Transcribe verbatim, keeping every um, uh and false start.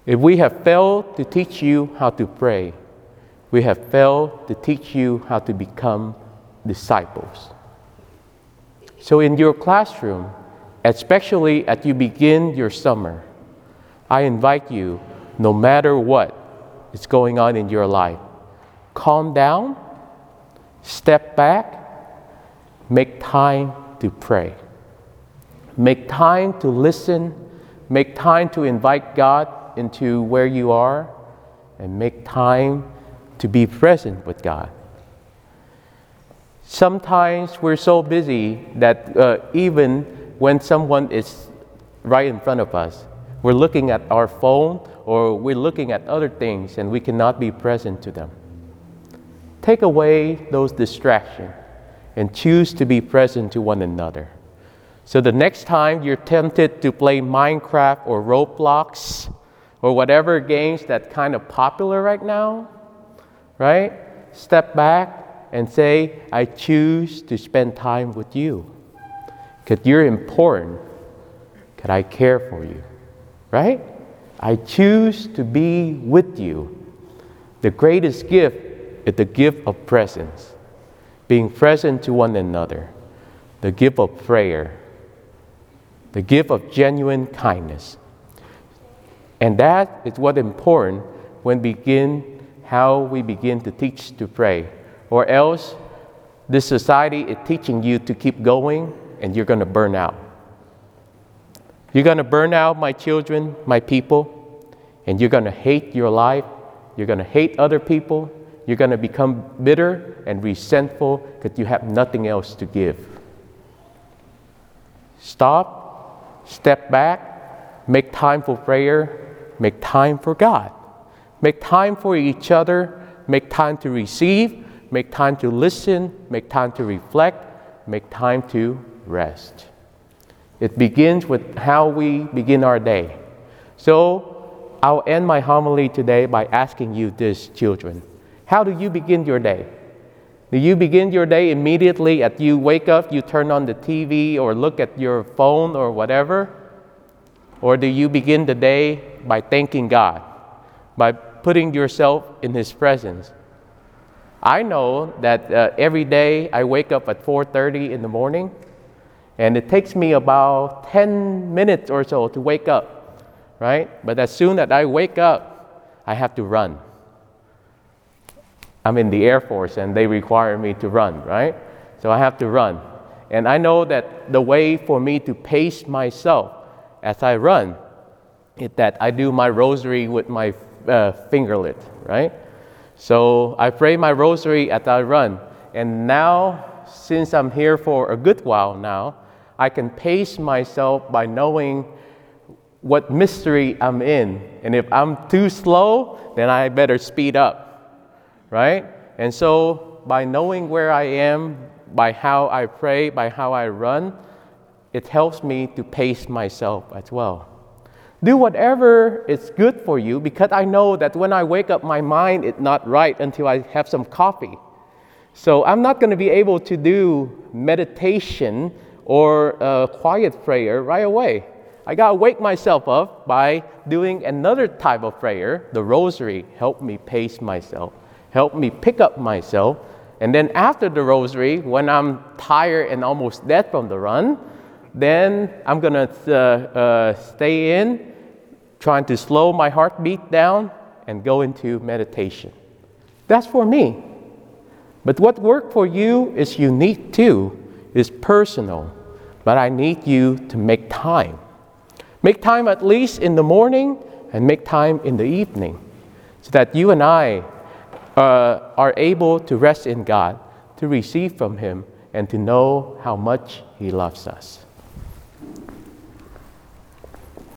If we have failed to teach you how to pray, we have failed to teach you how to become disciples. So in your classroom, especially as you begin your summer, I invite you, no matter what is going on in your life, calm down, step back, make time to pray. Make time to listen, make time to invite God into where you are, and make time to be present with God. Sometimes we're so busy that uh, even when someone is right in front of us, we're looking at our phone or we're looking at other things and we cannot be present to them. Take away those distractions and choose to be present to one another. So the next time you're tempted to play Minecraft or Roblox or whatever games that's kind of popular right now, right? Step back and say, I choose to spend time with you. Because you're important. Because I care for you, right? I choose to be with you. The greatest gift is the gift of presence. Being present to one another. The gift of prayer. The gift of genuine kindness. And that is what is important when begin how we begin to teach to pray. Or else this society is teaching you to keep going and you're going to burn out. You're going to burn out, my children, my people, and you're going to hate your life. You're going to hate other people. You're going to become bitter and resentful because you have nothing else to give. Stop, step back, make time for prayer, make time for God. Make time for each other, make time to receive, make time to listen, make time to reflect, make time to rest. It begins with how we begin our day. So I'll end my homily today by asking you this, children. How do you begin your day? Do you begin your day immediately as you wake up, you turn on the T V or look at your phone or whatever? Or do you begin the day by thanking God, by putting yourself in His presence? I know that uh, every day I wake up at four thirty in the morning, and it takes me about ten minutes or so to wake up, right? But as soon as I wake up, I have to run. I'm in the Air Force and they require me to run, right? So I have to run. And I know that the way for me to pace myself as I run is that I do my rosary with my uh, fingerlet, right? So I pray my rosary as I run. And now, since I'm here for a good while now, I can pace myself by knowing what mystery I'm in. And if I'm too slow, then I better speed up, right? And so by knowing where I am, by how I pray, by how I run, it helps me to pace myself as well. Do whatever is good for you, because I know that when I wake up, my mind is not right until I have some coffee. So I'm not going to be able to do meditation or a quiet prayer right away. I got to wake myself up by doing another type of prayer. The rosary helped me pace myself, helped me pick up myself. And then after the rosary, when I'm tired and almost dead from the run, then I'm going to uh, uh, stay in, trying to slow my heartbeat down and go into meditation. That's for me. But what worked for you is unique too, is personal. But I need you to make time. Make time at least in the morning and make time in the evening so that you and I uh, are able to rest in God, to receive from Him, and to know how much He loves us.